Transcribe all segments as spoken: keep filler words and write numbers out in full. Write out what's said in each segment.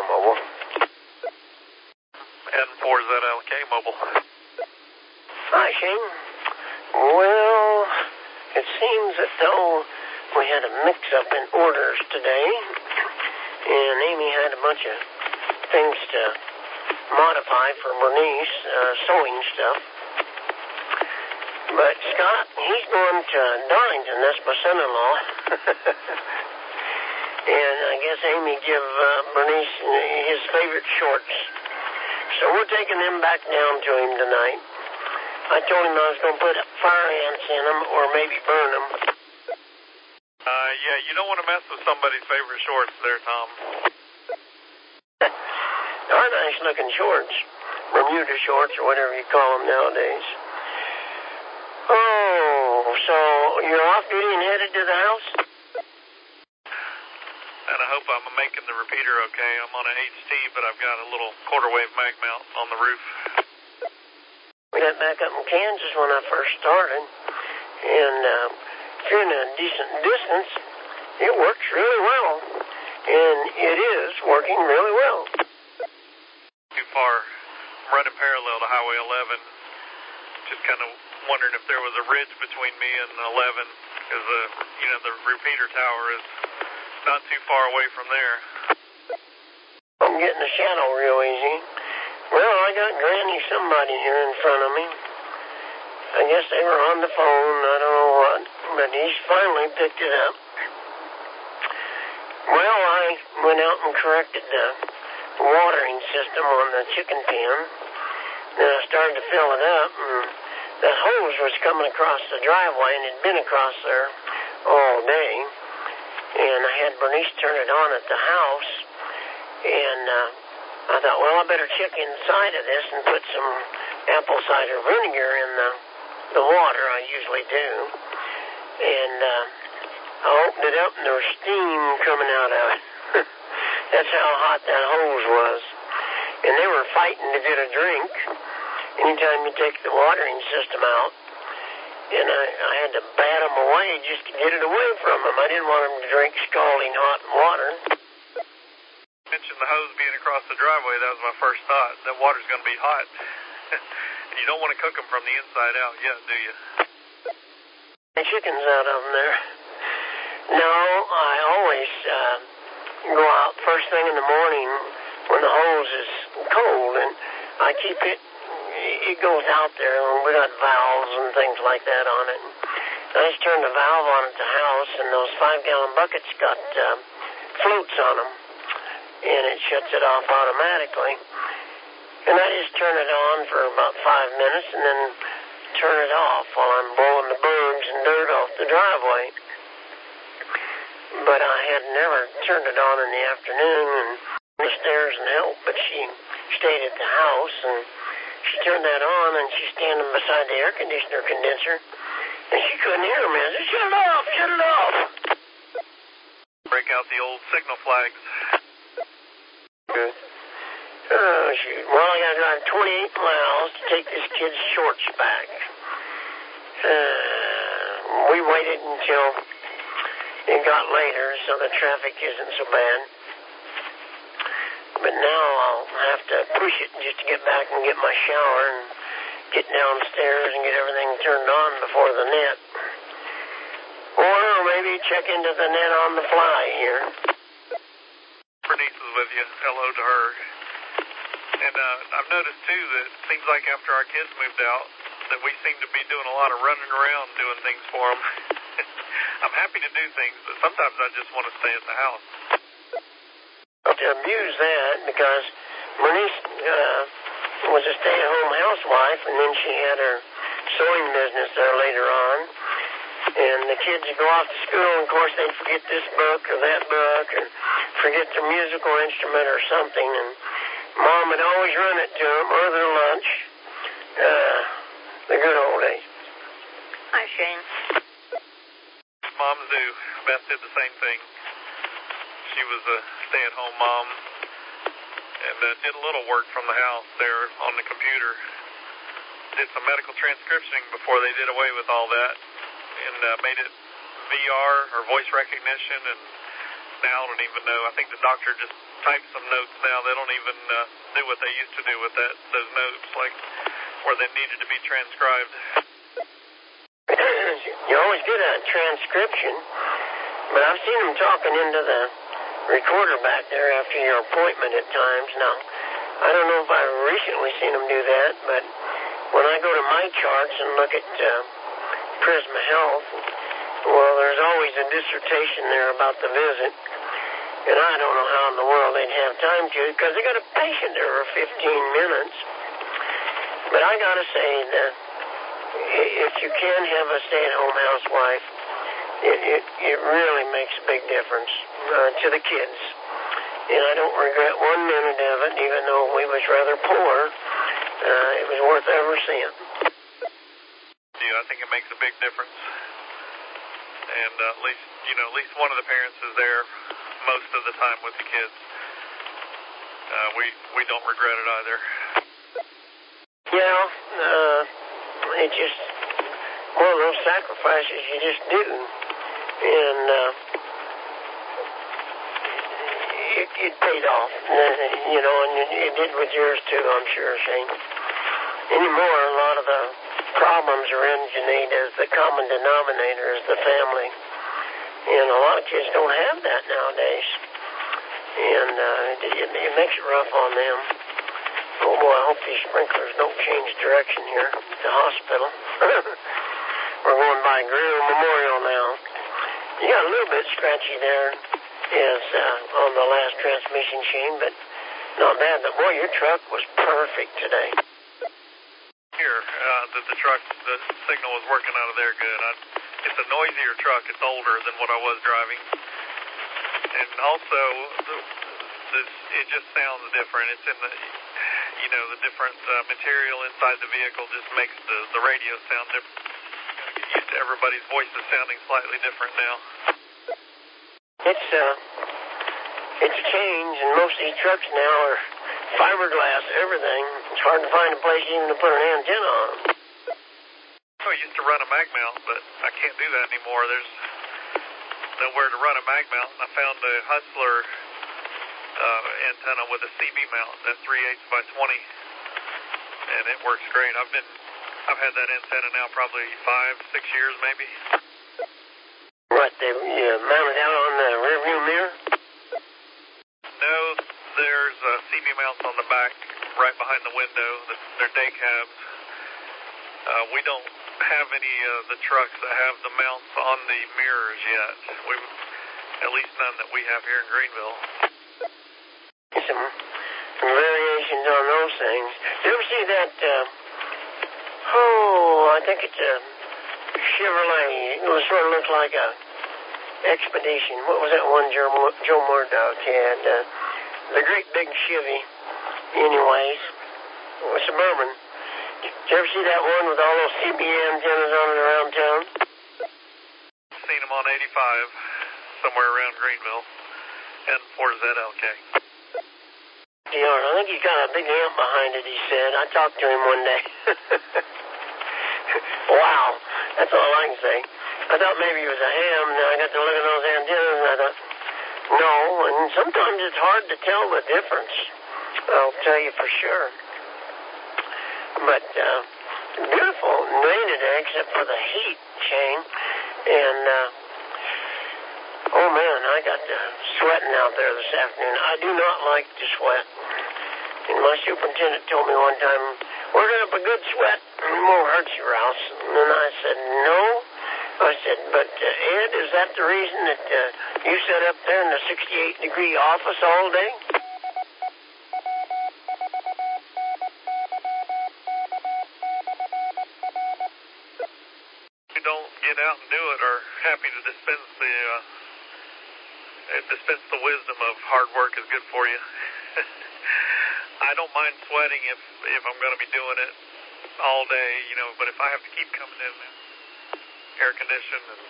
Mobile. N four Z L K Mobile. Hi, Shane. Well, it seems that though we had a mix-up in orders today, and Amy had a bunch of things to modify for Bernice, uh, sewing stuff. But Scott, he's going to Darlington. That's my son-in-law. And I guess Amy give uh, Bernice his favorite shorts. So we're taking them back down to him tonight. I told him I was going to put fire ants in them or maybe burn them. Uh, yeah, you don't want to mess with somebody's favorite shorts there, Tom. Are nice-looking shorts. Bermuda shorts or whatever you call them nowadays. Oh, so you're off duty and headed to the house? And I hope I'm making the repeater okay. I'm on an H T, but I've got a little quarter wave mag mount on the roof. We got back up in Kansas when I first started. And uh, if you're in a decent distance, it works really well. And it is working really well. Too far. I'm running parallel to Highway eleven. Just kind of wondering if there was a ridge between me and eleven, because the you know the repeater tower is not too far away from there. I'm getting a shadow real easy. Well, I got Granny somebody here in front of me. I guess they were on the phone, I don't know what, but he's finally picked it up. Well, I went out and corrected the watering system on the chicken pen. Then I started to fill it up, and that hose was coming across the driveway, and it had been across there all day. And I had Bernice turn it on at the house, and uh, I thought, well, I better check inside of this and put some apple cider vinegar in the, the water. I usually do. And uh, I opened it up, and there was steam coming out of it. That's how hot that hose was. And they were fighting to get a drink anytime you take the watering system out. And I, I had to bat them away just to get it away from them. I didn't want them to drink scalding hot water. You mentioned the hose being across the driveway. That was my first thought. That water's going to be hot. And you don't want to cook them from the inside out yet, do you? The chicken's out of them there. No, I always uh, go out first thing in the morning when the hose is cold, and I keep it, it goes out there, and we got valves and things like that on it. I just turn the valve on at the house, and those five-gallon buckets got uh, floats on them, and it shuts it off automatically. And I just turn it on for about five minutes, and then turn it off while I'm blowing the bugs and dirt off the driveway. But I had never turned it on in the afternoon and the stairs and help, but she stayed at the house, and she turned that on, and she's standing beside the air conditioner condenser, and she couldn't hear me. I said, shut it off, shut it off. Break out the old signal flags. Good. Oh, shoot. Well, I got to drive twenty-eight miles to take this kid's shorts back. Uh, we waited until it got later, so the traffic isn't so bad. But now I'll have to push it just to get back and get my shower and get downstairs and get everything turned on before the net. Or maybe check into the net on the fly here. Bernice is with you. Hello to her. And uh, I've noticed, too, that it seems like after our kids moved out, that we seem to be doing a lot of running around doing things for them. I'm happy to do things, but sometimes I just want to stay at the house. To abuse that, because Bernice uh, was a stay-at-home housewife, and then she had her sewing business there later on. And the kids would go off to school, and of course they'd forget this book or that book, or forget their musical instrument or something, and Mom would always run it to them, or their lunch. Uh, the good old days. Hi, Shane. Moms do. Beth did the same thing. She was a stay-at-home mom and uh, did a little work from the house there on the computer. Did some medical transcriptioning before they did away with all that, and uh, made it V R or voice recognition, and now I don't even know. I think the doctor just type some notes now. They don't even uh, do what they used to do with that those notes, like where they needed to be transcribed. You always get a transcription, but I've seen them talking into the recorder back there after your appointment at times. Now, I don't know if I've recently seen them do that, but when I go to my charts and look at uh, Prisma Health, well, there's always a dissertation there about the visit, and I don't know how in the world they'd have time to, because they got a patient there for fifteen minutes. But I gotta say that if you can have a stay-at-home housewife, it, it, it really makes a big difference uh, to the kids. And I don't regret one minute of it, even though we was rather poor. Uh, it was worth every cent. Yeah, I think it makes a big difference. And uh, at least, you know, at least one of the parents is there most of the time with the kids. Uh, we, we don't regret it either. Yeah, uh, it just, one of those sacrifices you just do. And, uh, it, it paid off, you know, and it, it did with yours too, I'm sure, Shane. Anymore, a lot of the problems originate as the common denominator is the family. And a lot of kids don't have that nowadays. And, uh, it, it, it makes it rough on them. Oh boy, I hope these sprinklers don't change direction here at the hospital. We're going by Grinnell Memorial now. You got a little bit scratchy there is uh, on the last transmission, Shane, but not bad. But boy, your truck was perfect today. Here, uh, the, the truck, the signal was working out of there good. I, it's a noisier truck. It's older than what I was driving. And also, the, this, it just sounds different. It's in the, you know, the different uh, material inside the vehicle just makes the, the radio sound different. Get used to everybody's voices sounding slightly different now. It's, uh, it's a change, and most of these trucks now are fiberglass, everything. It's hard to find a place even to put an antenna on them. I used to run a mag mount, but I can't do that anymore. There's nowhere to run a mag mount. I found a Hustler uh, antenna with a C B mount, that three eighths by twenty, and it works great. I've been, I've had that antenna now probably five, six years maybe. What, they uh, mounted out on the rearview mirror? No, there's uh, C B mounts on the back, right behind the window. They're day cabs. Uh, we don't have any of uh, the trucks that have the mounts on the mirrors yet. We, at least none that we have here in Greenville. Some, some variations on those things. Did you ever see that, uh, oh, I think it's a Chevrolet. It was sort of looked like a Expedition. What was that one Joe, Joe Murdoch had? Uh, the great big Chevy, anyways. It was Suburban. Did you ever see that one with all those C B antennas on it around town? Seen them on eighty-five, somewhere around Greenville, and Ford Z L K. Yeah, I think he's got a big amp behind it, he said. I talked to him one day. Wow, that's all I can say. I thought maybe he was a ham, and then I got to look at those antennas, and I thought, no, and sometimes it's hard to tell the difference. I'll tell you for sure. But, uh, beautiful, rain today, except for the heat, Shane, and, uh, oh man, I got uh, sweating out there this afternoon. I do not like to sweat. And my superintendent told me one time, we're going to have a good sweat, and it won't hurt you, Rouse. And I said, no. I said, but uh, Ed, is that the reason that uh, you sat up there in the sixty-eight degree office all day? You don't get out and do it are happy to dispense the uh, dispense the wisdom of hard work is good for you. I don't mind sweating if if I'm going to be doing it all day, you know, but if I have to keep coming in air conditioned and,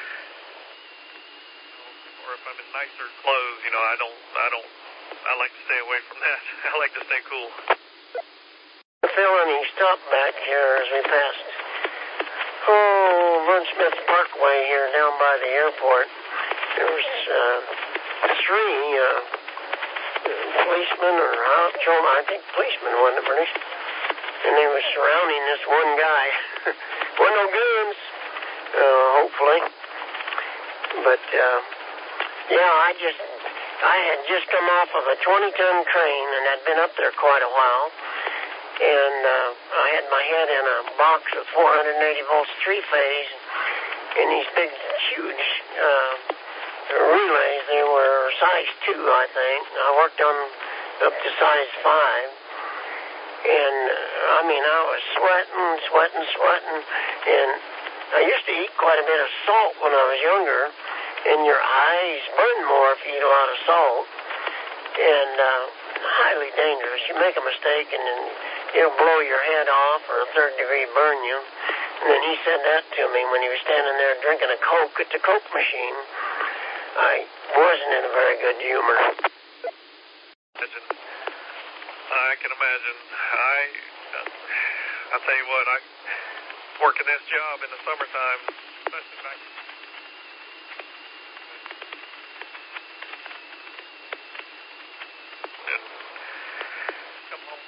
or if I'm in nicer clothes, you know, I don't, I don't, I like to stay away from that. I like to stay cool. Phil, and he stopped back here as we passed, oh, Vern Smith Parkway here down by the airport. There was uh, three uh, policemen or how, I think policemen, wasn't it, Bernice? And they were surrounding this one guy. Wasn't no guns, uh, hopefully. But, uh, yeah, I just, I had just come off of a twenty-ton crane, and I'd been up there quite a while. And uh, I had my head in a box with four hundred eighty volts three-phase, and these big, huge uh, relays. They were size two, I think. I worked on up to size five. And, uh, I mean, I was sweating, sweating, sweating. And I used to eat quite a bit of salt when I was younger. And your eyes burn more if you eat a lot of salt. And uh, highly dangerous. You make a mistake and then it'll blow your head off or a third degree burn you. And then he said that to me when he was standing there drinking a Coke at the Coke machine. I wasn't in a very good humor. I can imagine. I, uh, I'll tell you what, I working this job in the summertime, especially back. And come home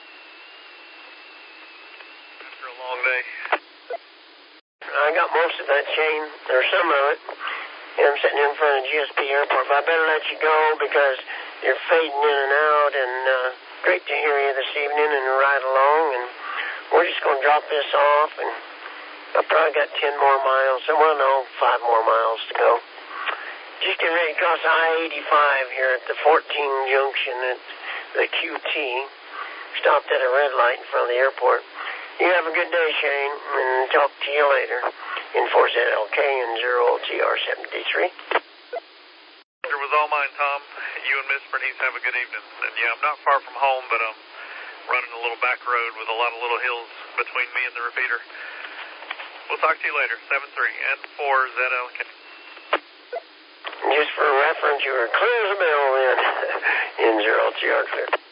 after a long day. I got most of that, Shane, or some of it. And I'm sitting in front of G S P Airport, but I better let you go because you're fading in and out, and uh, great to hear you this evening and ride along, and we're just going to drop this off, and I've probably got ten more miles, so well, no, five more miles to go. Just get ready to cross I eighty-five here at the fourteen junction at the Q T. Stopped at a red light in front of the airport. You have a good day, Shane, and talk to you later. In four Z L K and zero T R seventy-three. It was all mine, Tom. You and Miss Bernice have a good evening. And yeah, I'm not far from home, but I'm running a little back road with a lot of little hills between me and the repeater. We'll talk to you later. seven three and four Z L K. Just for reference, you were clear as a bell then in zero T R clear.